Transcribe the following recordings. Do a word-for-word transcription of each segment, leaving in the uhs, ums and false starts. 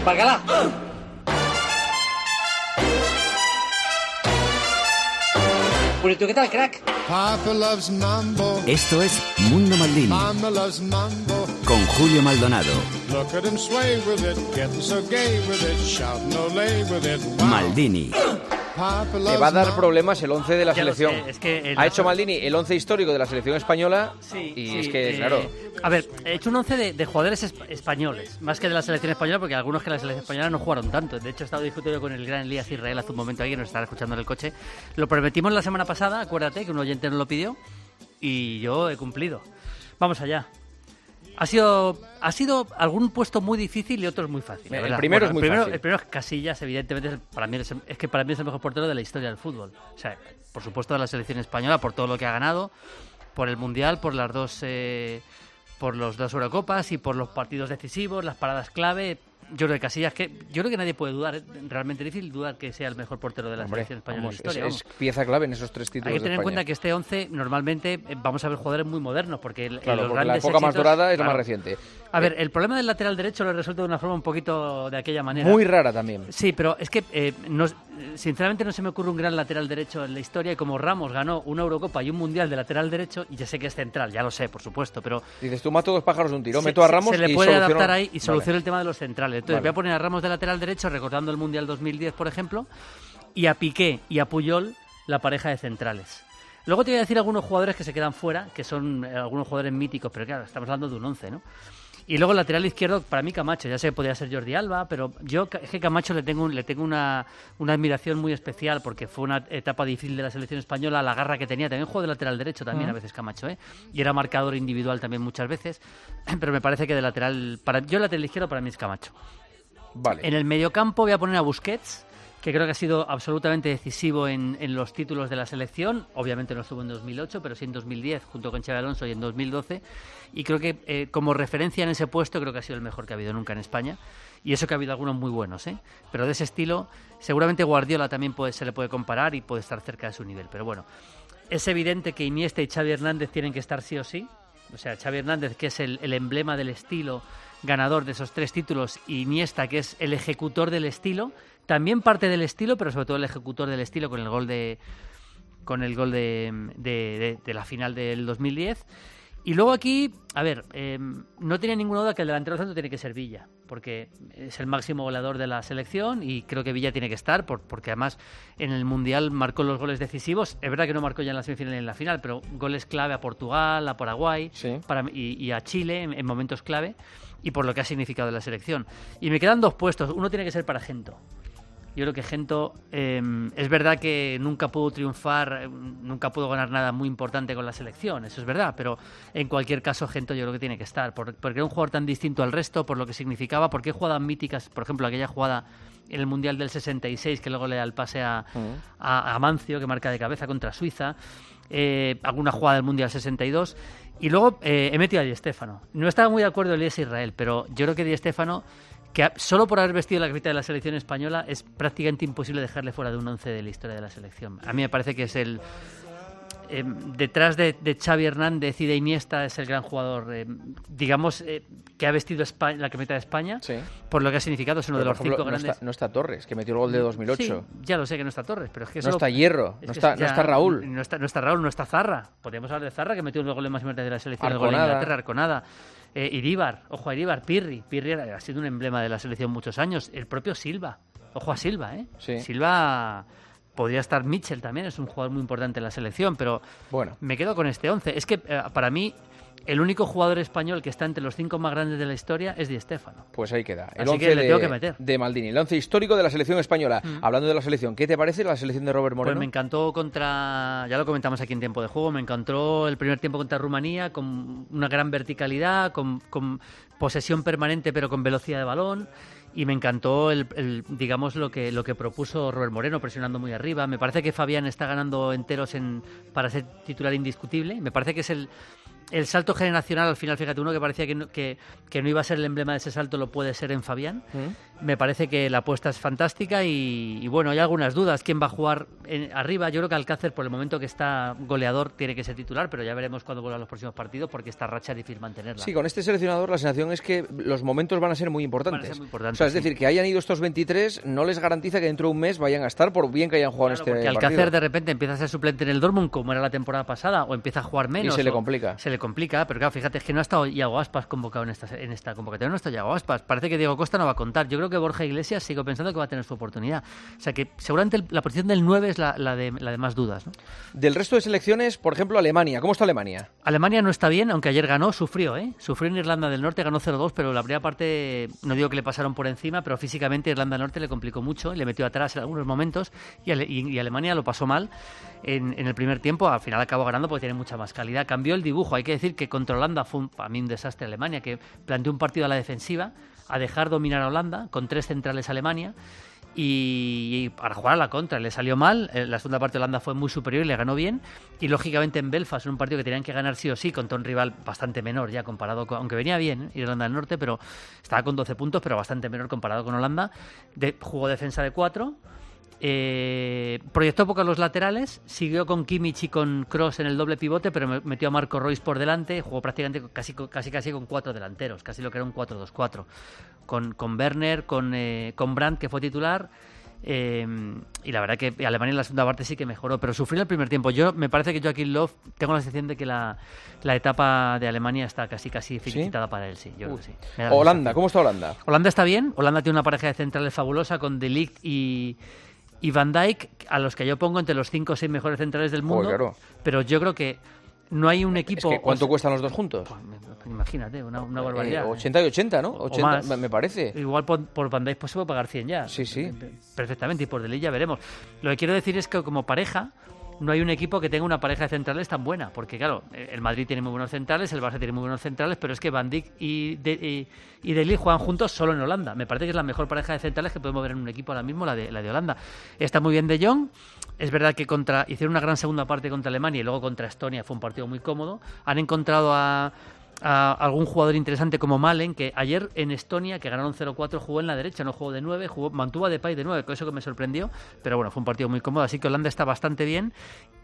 Bacalá. Purito, ¿qué tal, crack? Papa loves mambo. Esto es Mundo Maldini. Mama loves mambo. Con Julio Maldonado. Look at him sway with it, getting so gay with it, shouting olé with it. Wow. Maldini. Papa Le loves va a dar mambo. problemas el once de la Ya lo selección. sé, es que el- Ha hecho Maldini el once histórico de la selección española Sí, y sí, es que, eh, claro, A ver, he hecho un once de, de jugadores esp- españoles, más que de la selección española, porque algunos que la selección española no jugaron tanto. De hecho, he estado discutiendo con el gran Elías Israel hace un momento ahí, que nos estaba escuchando en el coche. Lo prometimos la semana pasada, acuérdate, que un oyente nos lo pidió, y yo he cumplido. Vamos allá. Ha sido, ha sido algún puesto muy difícil y otros muy fácil. la El verdad. primero es muy el primero, fácil. El primero es Casillas, evidentemente, es, el- para mí es, es que para mí es el mejor portero de la historia del fútbol. O sea, por supuesto de la selección española, por todo lo que ha ganado, por el Mundial, por las dos, eh, por los dos Eurocopas y por los partidos decisivos, las paradas clave. Yo creo que Casillas, que yo creo que nadie puede dudar, ¿eh? Realmente difícil dudar que sea el mejor portero de la hombre, selección española vamos, en la historia. es, es vamos. pieza clave en esos tres títulos Hay que de tener en España. cuenta que este once normalmente eh, vamos a ver jugadores muy modernos, porque el, Claro, los porque la grandes época más éxitos- dorada es la más claro. reciente. A ver, el problema del lateral derecho lo he resuelto de una forma un poquito de aquella manera. Muy rara también. Sí, pero es que eh, no- sinceramente no se me ocurre un gran lateral derecho en la historia, y como Ramos ganó una Eurocopa y un Mundial de lateral derecho, y ya sé que es central, ya lo sé, por supuesto, pero Dices, tú mato dos pájaros de un tiro, se, meto a se- Ramos se le y puede soluciono- adaptar ahí y Vale. soluciona el tema de los centrales. Entonces Vale. voy a poner a Ramos de lateral derecho, recordando el Mundial dos mil diez, por ejemplo, y a Piqué y a Puyol, la pareja de centrales. Luego te voy a decir algunos jugadores que se quedan fuera, que son eh, algunos jugadores míticos, pero claro, estamos hablando de un once, ¿no? Y luego el lateral izquierdo, para mí Camacho, ya sé que podría ser Jordi Alba, pero yo es que Camacho le tengo, un- le tengo una, una admiración muy especial, porque fue una etapa difícil de la selección española, la garra que tenía, también jugó de lateral derecho también a veces Camacho, ¿eh? Y era marcador individual también muchas veces, pero me parece que de lateral, para yo el lateral izquierdo para mí es Camacho. Vale. En el mediocampo voy a poner a Busquets, que creo que ha sido absolutamente decisivo en, en los títulos de la selección. Obviamente no estuvo en dos mil ocho, pero sí en dos mil diez, junto con Xabi Alonso, y en dos mil doce. Y creo que eh, como referencia en ese puesto, creo que ha sido el mejor que ha habido nunca en España. Y eso que ha habido algunos muy buenos, ¿eh? Pero de ese estilo, seguramente Guardiola también puede, se le puede comparar y puede estar cerca de su nivel. Pero bueno, es evidente que Iniesta y Xavi Hernández tienen que estar sí o sí. O sea, Xavi Hernández, que es el, el emblema del estilo ganador de esos tres títulos, y Iniesta, que es el ejecutor del estilo, también parte del estilo, pero sobre todo el ejecutor del estilo con el gol de con el gol de, de, de, de la final del dos mil diez. Y luego aquí, a ver, eh, no tiene ninguna duda que el delantero centro tiene que ser Villa, porque es el máximo goleador de la selección y creo que Villa tiene que estar, por, porque además en el Mundial marcó los goles decisivos. Es verdad que no marcó ya en la semifinal y en la final, pero goles clave a Portugal, a Paraguay Sí. para, y, y a Chile en, en momentos clave, y por lo que ha significado la selección. Y me quedan dos puestos, uno tiene que ser para Gento. Yo creo que Gento, eh, es verdad que nunca pudo triunfar, eh, nunca pudo ganar nada muy importante con la selección, eso es verdad, pero en cualquier caso Gento yo creo que tiene que estar, por- porque era un jugador tan distinto al resto, por lo que significaba, porque hay jugadas míticas, por ejemplo, aquella jugada en el Mundial del sesenta y seis, que luego le da el pase a, a, a Mancio, que marca de cabeza contra Suiza, eh, alguna jugada del Mundial sesenta y dos, y luego eh, he metido a Di Stéfano. No estaba muy de acuerdo Elías Israel, pero yo creo que Di Stéfano, que ha- solo por haber vestido la camiseta de la selección española es prácticamente imposible dejarle fuera de un once de la historia de la selección. A mí me parece que es el... eh, detrás de, de Xavi Hernández y de Iniesta es el gran jugador, eh, digamos, eh, que ha vestido Espa- la camiseta de España, Sí. por lo que ha significado, es uno Pero, de los por ejemplo, cinco no grandes... está, no está Torres, que metió el gol de dos mil ocho. Sí, ya lo sé que no está Torres, pero es que No solo- está Hierro, es no que está, ya- no está Raúl. No está, no está Raúl, no está Zarra. Podríamos hablar de Zarra, que metió los goles más importantes de la selección, el gol de Arconada. Inglaterra, Arconada. Eh, Iríbar, ojo a Iríbar, Pirri. Pirri era- ha sido un emblema de la selección muchos años. El propio Silva, ojo a Silva, ¿eh? Sí. Silva, podría estar Mitchell también, es un jugador muy importante en la selección, pero Bueno. me quedo con este once. Es que eh, para mí el único jugador español que está entre los cinco más grandes de la historia es Di Stéfano. Pues ahí queda. El Así once que le de, tengo que meter. de Maldini, el once histórico de la selección española. Hablando de la selección, ¿qué te parece la selección de Robert Pues Moreno? me encantó contra, ya lo comentamos aquí en tiempo de juego, me encantó el primer tiempo contra Rumanía con una gran verticalidad, con, con posesión permanente pero con velocidad de balón, y me encantó el, el, digamos lo que lo que propuso Robert Moreno, presionando muy arriba. Me parece que Fabián está ganando enteros en, para ser titular indiscutible. Me parece que es el el salto generacional al final, fíjate, uno que parecía que no, que, que no iba a ser el emblema de ese salto lo puede ser en Fabián. ¿Mm? Me parece que la apuesta es fantástica y, y bueno, hay algunas dudas. ¿Quién va a jugar en, arriba? Yo creo que Alcácer, por el momento que está goleador, tiene que ser titular, pero ya veremos cuando vuelvan los próximos partidos porque esta racha es difícil mantenerla. Sí, con este seleccionador la sensación es que los momentos van a ser muy importantes. Van a ser muy importantes, o sea, es sí. decir, que hayan ido estos veintitrés no les garantiza que dentro de un mes vayan a estar por bien que hayan jugado Claro, en este porque partido. Alcácer de repente empieza a ser suplente en el Dortmund como era la temporada pasada o empieza a jugar menos. Y se le o, complica. Se le complica, pero claro, fíjate, es que no ha estado Iago Aspas convocado en esta, en esta convocatoria, no está Iago Aspas. Parece que Diego Costa no va a contar. Yo creo que Borja Iglesias sigo pensando que va a tener su oportunidad. O sea que seguramente el, la posición del nueve es la, la, de, la de más dudas, ¿no? Del resto de selecciones, por ejemplo, Alemania. ¿Cómo está Alemania? Alemania no está bien, aunque ayer ganó, sufrió, ¿eh? Sufrió en Irlanda del Norte, ganó cero dos, pero la primera parte, no digo que le pasaron por encima, pero físicamente Irlanda del Norte le complicó mucho, le metió atrás en algunos momentos y, Ale, y, y Alemania lo pasó mal en, en el primer tiempo. Al final acabó ganando porque tiene mucha más calidad. Cambió el dibujo, hay que decir que contra Holanda fue un, para mí un desastre Alemania, que planteó un partido a la defensiva, a dejar dominar a Holanda, con tres centrales Alemania, y, y para jugar a la contra le salió mal. La segunda parte de Holanda fue muy superior y le ganó bien, y lógicamente en Belfast, en un partido que tenían que ganar sí o sí contra un rival bastante menor ya comparado con, aunque venía bien, ¿eh? Irlanda del Norte, pero estaba con doce puntos, pero bastante menor comparado con Holanda. De, jugó defensa de cuatro. Eh, proyectó poco a los laterales, siguió con Kimmich y con Kroos en el doble pivote, pero metió a Marco Reus por delante, jugó prácticamente casi casi casi con cuatro delanteros, casi lo que era un cuatro dos cuatro, con, con Werner, con, eh, con Brandt, que fue titular, eh, y la verdad que Alemania en la segunda parte sí que mejoró, pero sufrió el primer tiempo. Yo me parece que Joachim Löw, tengo la sensación de que la, la etapa de Alemania está casi casi finiquitada, ¿sí?, para él, sí, yo creo que sí. Holanda, ¿cómo está Holanda? Holanda está bien, Holanda tiene una pareja de centrales fabulosa con De Ligt y Y Van Dijk, a los que yo pongo entre los cinco o seis mejores centrales del mundo. Oh, claro. Pero yo creo que no hay un equipo... Es que ¿cuánto o sea, cuestan los dos juntos? Pues, imagínate, una, una barbaridad. Eh, ochenta y ochenta, ¿no? O, ochenta, o más. Me parece. Igual por, por Van Dijk pues se puede pagar cien ya. Sí, sí. Perfectamente, y por De Ligt ya veremos. Lo que quiero decir es que como pareja no hay un equipo que tenga una pareja de centrales tan buena, porque claro, el Madrid tiene muy buenos centrales, el Barça tiene muy buenos centrales, pero es que Van Dijk y De, y, y De Ligt juegan juntos solo en Holanda. Me parece que es la mejor pareja de centrales que podemos ver en un equipo ahora mismo, la de, la de Holanda. Está muy bien De Jong. Es verdad que contra hicieron una gran segunda parte contra Alemania y luego contra Estonia fue un partido muy cómodo. Han encontrado a a algún jugador interesante como Malen, que ayer en Estonia, que ganaron cero cuatro, jugó en la derecha, no jugó de nueve, jugó, mantuvo a Depay de nueve, con eso que me sorprendió, pero bueno, fue un partido muy cómodo, así que Holanda está bastante bien,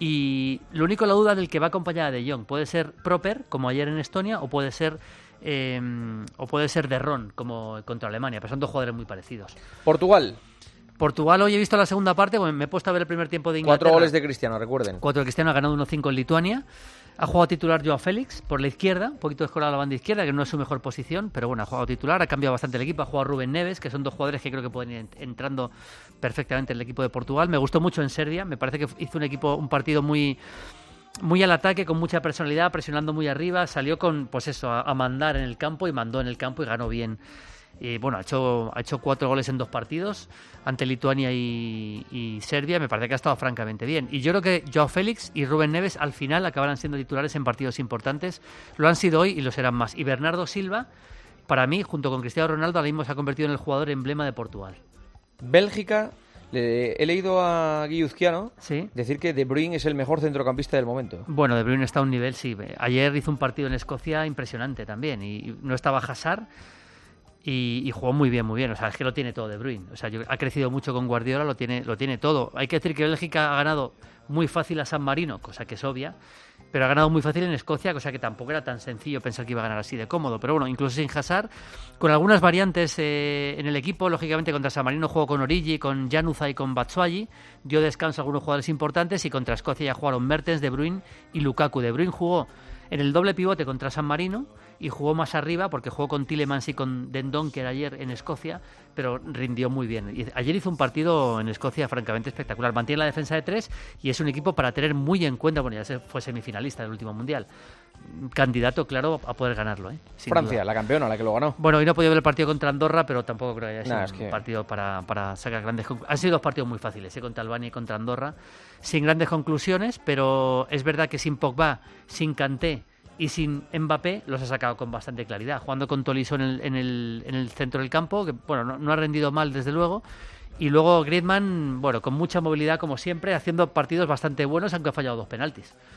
y lo único, la duda del que va acompañada de Jong, puede ser Proper, como ayer en Estonia, o puede ser eh, o puede ser De Ron, como contra Alemania, pero son dos jugadores muy parecidos. Portugal. Portugal, hoy he visto la segunda parte, bueno, me he puesto a ver el primer tiempo de Inglaterra. Cuatro goles de Cristiano, recuerden. Cuatro de Cristiano, ha ganado uno cinco en Lituania. Ha jugado titular Joao Félix por la izquierda, un poquito descolado a la banda izquierda, que no es su mejor posición, pero bueno, ha jugado titular, ha cambiado bastante el equipo, ha jugado Rubén Neves, que son dos jugadores que creo que pueden ir entrando perfectamente en el equipo de Portugal. Me gustó mucho en Serbia, me parece que hizo un equipo, un partido muy... muy al ataque, con mucha personalidad, presionando muy arriba, salió con, pues eso, a, a mandar en el campo, y mandó en el campo y ganó bien. Y bueno, ha hecho, ha hecho cuatro goles en dos partidos ante Lituania y, y Serbia. Me parece que ha estado francamente bien. Y yo creo que Joao Félix y Rubén Neves al final acabarán siendo titulares en partidos importantes. Lo han sido hoy y lo serán más. Y Bernardo Silva, para mí, junto con Cristiano Ronaldo, ahora mismo se ha convertido en el jugador emblema de Portugal. Bélgica. Le, he leído a Guilluzquiano ¿Sí? decir que De Bruyne es el mejor centrocampista del momento. Bueno, De Bruyne está a un nivel, sí. Ayer hizo un partido en Escocia impresionante también. Y, y no estaba Hazard. Y, y jugó muy bien, muy bien. O sea, es que lo tiene todo De Bruyne. O sea, yo, ha crecido mucho con Guardiola, lo tiene, lo tiene todo. Hay que decir que Bélgica ha ganado muy fácil a San Marino, cosa que es obvia, pero ha ganado muy fácil en Escocia, cosa que tampoco era tan sencillo pensar que iba a ganar así de cómodo. Pero bueno, incluso sin Hazard, con algunas variantes eh, en el equipo, lógicamente contra San Marino jugó con Origi, con Januzaj y con Batshuayi, dio descanso a algunos jugadores importantes, y contra Escocia ya jugaron Mertens, De Bruyne y Lukaku. De Bruyne jugó en el doble pivote contra San Marino y jugó más arriba porque jugó con Tielemans y con Den Donker ayer en Escocia, pero rindió muy bien. Y ayer hizo un partido en Escocia francamente espectacular. Mantiene la defensa de tres y es un equipo para tener muy en cuenta. Bueno, ya fue semifinalista del último Mundial. Candidato, claro, a poder ganarlo, ¿eh? Francia, duda. La campeona, la que lo ganó. Bueno, hoy no he podido ver el partido contra Andorra, pero tampoco creo que haya sido nah, un es que... partido para, para sacar grandes conclusiones. Han sido dos partidos muy fáciles, ¿eh? Contra Albania y contra Andorra, sin grandes conclusiones, pero es verdad que sin Pogba, sin Kanté y sin Mbappé los ha sacado con bastante claridad, jugando con Tolisso en el, en el, en el centro del campo, que bueno, no, no ha rendido mal desde luego, y luego Griezmann, bueno, con mucha movilidad como siempre, haciendo partidos bastante buenos, aunque ha fallado dos penaltis.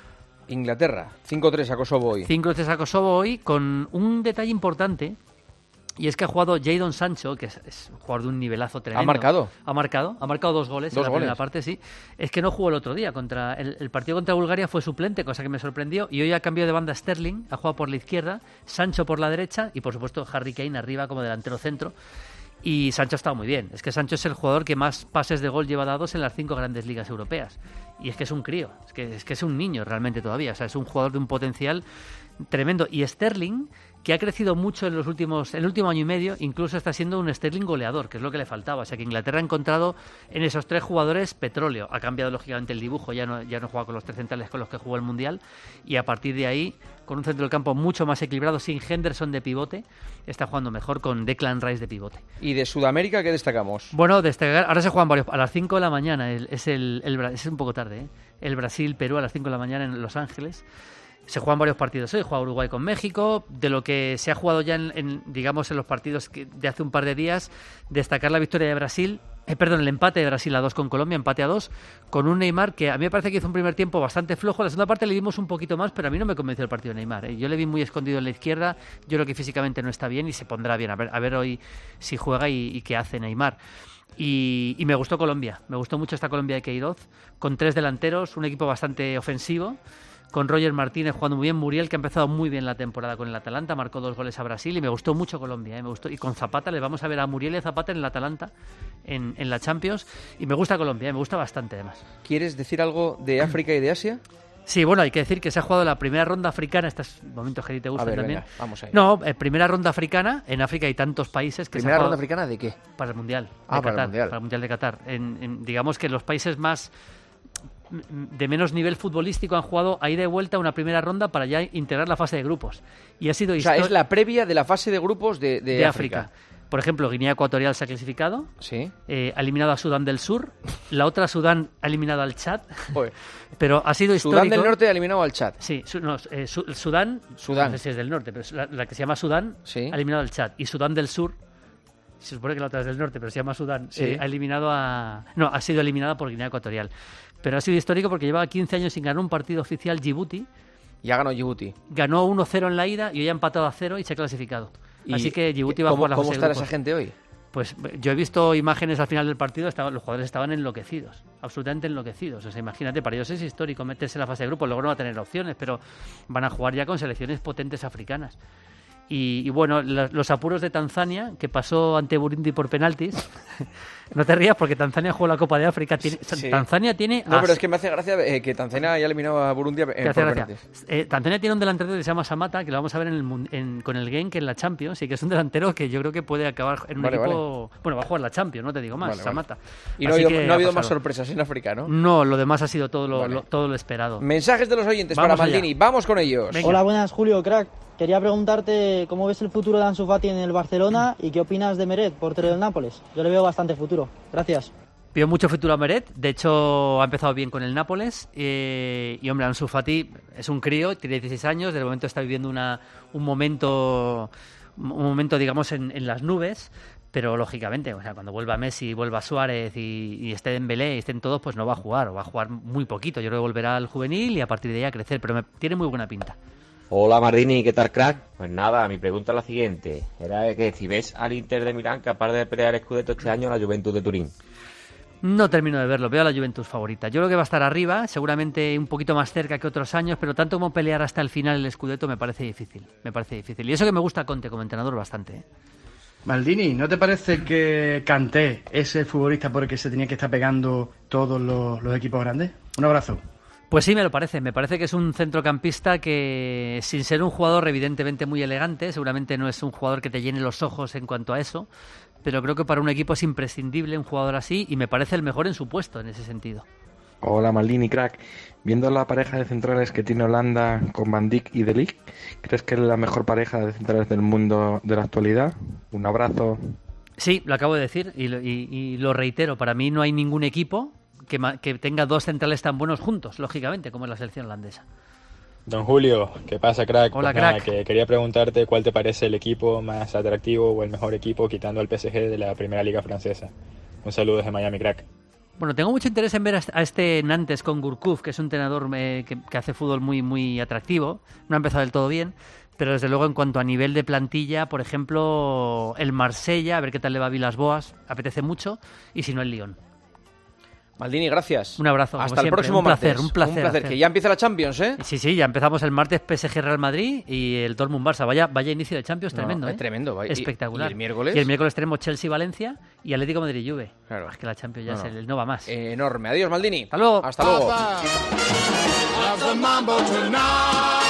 Inglaterra, cinco tres a Kosovo hoy. cinco tres a Kosovo hoy, con un detalle importante, y es que ha jugado Jadon Sancho, que es, es un jugador de un nivelazo tremendo. ¿Ha marcado? Ha marcado, ha marcado dos goles ¿Dos en la goles? primera parte, sí. Es que no jugó el otro día. contra el, el partido contra Bulgaria fue suplente, cosa que me sorprendió, y hoy ha cambiado de banda Sterling, ha jugado por la izquierda, Sancho por la derecha, y por supuesto Harry Kane arriba como delantero centro. Y Sancho ha estado muy bien. Es que Sancho es el jugador que más pases de gol lleva dados en las cinco grandes ligas europeas. Y es que es un crío, es que es, que es un niño realmente todavía. O sea, es un jugador de un potencial tremendo. Y Sterling, que ha crecido mucho en los últimos, en el último año y medio, incluso está siendo un Sterling goleador, que es lo que le faltaba. O sea, que Inglaterra ha encontrado en esos tres jugadores petróleo. Ha cambiado lógicamente el dibujo, ya no, ya no juega con los tres centrales con los que jugó el Mundial. Y a partir de ahí, con un centro del campo mucho más equilibrado, sin Henderson de pivote, está jugando mejor con Declan Rice de pivote. ¿Y de Sudamérica qué destacamos? Bueno, destacar, ahora se juegan varios, a las cinco de la mañana, el, es, el, el, es un poco tarde, ¿eh? El Brasil-Perú a las cinco de la mañana en Los Ángeles. Se juegan varios partidos hoy, juega Uruguay con México. De lo que se ha jugado ya en, en digamos, en los partidos que, de hace un par de días, destacar la victoria de Brasil, eh, perdón, el empate de Brasil a dos con Colombia, empate a dos, con un Neymar que a mí me parece que hizo un primer tiempo bastante flojo. La segunda parte le dimos un poquito más, pero a mí no me convenció el partido de Neymar, ¿eh? Yo le vi muy escondido en la izquierda, yo creo que físicamente no está bien y se pondrá bien. A ver, a ver hoy si juega y, y qué hace Neymar. Y, y me gustó Colombia, me gustó mucho esta Colombia de Queiroz, con tres delanteros, un equipo bastante ofensivo, con Roger Martínez jugando muy bien, Muriel, que ha empezado muy bien la temporada con el Atalanta, marcó dos goles a Brasil y me gustó mucho Colombia, ¿eh? Me gustó. Y con Zapata, le vamos a ver a Muriel y Zapata en el Atalanta, en, en la Champions, y me gusta Colombia, ¿eh? Me gusta bastante además. ¿Quieres decir algo de África y de Asia? Sí, bueno, hay que decir que se ha jugado la primera ronda africana, estos momentos que a ti te gustan A ver, también. venga, vamos ahí. No, eh, primera ronda africana, en África hay tantos países que ¿Primera se ha ronda jugado africana de qué? para el Mundial. Ah, de para el Qatar, Mundial. Para el Mundial de Qatar. En, en, digamos que los países más de menos nivel futbolístico han jugado ahí de vuelta una primera ronda para ya integrar la fase de grupos. Y ha sido O sea, histo- es la previa de la fase de grupos de, de, de África. África. Por ejemplo, Guinea Ecuatorial se ha clasificado, Sí. eh, ha eliminado a Sudán del Sur, la otra Sudán ha eliminado al Chad, Joder. pero ha sido histórico. Sudán del Norte ha eliminado al Chad. Sí, su- no, eh, Su- Sudán, Sudán. no sé si es del norte, pero es la, la que se llama Sudán Sí. ha eliminado al Chad. Y Sudán del Sur, se supone que la otra es del norte, pero se llama Sudán, Sí. eh, ha eliminado a... No, ha sido eliminada por Guinea Ecuatorial. Pero ha sido histórico porque llevaba quince años sin ganar un partido oficial Djibouti, Ya ganó Djibouti. ganó uno cero en la ida y hoy ha empatado a cero y se ha clasificado. Y- Así que Djibouti va a ¿Cómo, jugar la ¿Cómo fase de estará grupos. esa gente hoy? Pues yo he visto imágenes al final del partido, estaban, los jugadores estaban enloquecidos, absolutamente enloquecidos. O sea, imagínate, para ellos es histórico meterse en la fase de grupos, luego no va a tener opciones, pero van a jugar ya con selecciones potentes africanas. Y, y bueno, la- los apuros de Tanzania, que pasó ante Burundi por penaltis. No te rías porque Tanzania jugó la Copa de África. Tiene, Sí. Tanzania tiene... No, a- pero es que me hace gracia eh, que Tanzania haya eliminado a Burundi eh, te por hace gracia. penaltis. Eh, Tanzania tiene un delantero que se llama Samata, que lo vamos a ver en el, mun- en- con el Genk en la Champions, y que es un delantero que yo creo que puede acabar en un Vale, equipo... Bueno, va a jugar la Champions, no te digo más, Vale, vale. Samata. Y no ha Así habido, que no ha habido a más pasarlo. sorpresas en África, ¿no? No, lo demás ha sido todo lo, Vale. lo- todo lo esperado. Mensajes de los oyentes Vamos para allá. Maldini. Vamos con ellos. Venga. Hola, buenas, Julio, crack. Quería preguntarte cómo ves el futuro de Ansu Fati en el Barcelona y qué opinas de Meret, portero del Nápoles. Yo le veo bastante futuro. Gracias. Vio mucho futuro a Meret, de hecho ha empezado bien con el Nápoles eh, y hombre, Ansu Fati es un crío, tiene dieciséis años, de momento está viviendo una, un momento, un momento digamos en, en las nubes, pero lógicamente, o sea, cuando vuelva Messi, vuelva Suárez y, y esté Dembélé y estén todos, pues no va a jugar, o va a jugar muy poquito. Yo creo que volverá al juvenil y a partir de ahí a crecer, pero me, tiene muy buena pinta. Hola Mardini, ¿qué tal, crack? Pues nada, mi pregunta es la siguiente. Era que si ves al Inter de Milán capaz de pelear el Scudetto este año a la Juventus de Turín. No termino de verlo, veo a la Juventus favorita. Yo creo que va a estar arriba, seguramente un poquito más cerca que otros años, pero tanto como pelear hasta el final el Scudetto me parece difícil, me parece difícil. Y eso que me gusta Conte como entrenador bastante, ¿eh? Maldini, ¿no te parece que Kanté es el futbolista por el que se tenía que estar pegando todos los, los equipos grandes? Un abrazo. Pues sí, me lo parece. Me parece que es un centrocampista que, sin ser un jugador evidentemente muy elegante, seguramente no es un jugador que te llene los ojos en cuanto a eso, pero creo que para un equipo es imprescindible un jugador así y me parece el mejor en su puesto en ese sentido. Hola Maldini, crack. Viendo la pareja de centrales que tiene Holanda con Van Dijk y De Ligt, ¿crees que es la mejor pareja de centrales del mundo de la actualidad? Un abrazo. Sí, lo acabo de decir y lo, y, y lo reitero. Para mí no hay ningún equipo que, ma- que tenga dos centrales tan buenos juntos, lógicamente, como es la selección holandesa. Don Julio, ¿qué pasa, crack? Hola, Pues nada, crack. que quería preguntarte cuál te parece el equipo más atractivo o el mejor equipo quitando al P S G de la Primera Liga Francesa. Un saludo desde Miami, crack. Bueno, tengo mucho interés en ver a este Nantes con Gourcuff, que es un entrenador eh, que, que hace fútbol muy, muy atractivo. No ha empezado del todo bien, pero desde luego en cuanto a nivel de plantilla, por ejemplo, el Marsella, a ver qué tal le va a Vilas-Boas, apetece mucho, y si no el Lyon. Maldini, gracias. Un abrazo. Hasta el siempre. próximo un placer, martes. Un placer, un placer. Que ya empieza la Champions, ¿eh? Sí, sí, ya empezamos el martes P S G Real Madrid y el Dortmund Barça. Vaya, vaya inicio de Champions, No, tremendo, es ¿eh? tremendo. Vaya. Espectacular. ¿Y el miércoles? Y el miércoles tenemos Chelsea Valencia y Atlético Madrid Juve. Claro. Es que la Champions ya No, es no. el no va más. Eh, enorme. Adiós, Maldini. Hasta luego. Hasta luego. Papa loves the mambo tonight.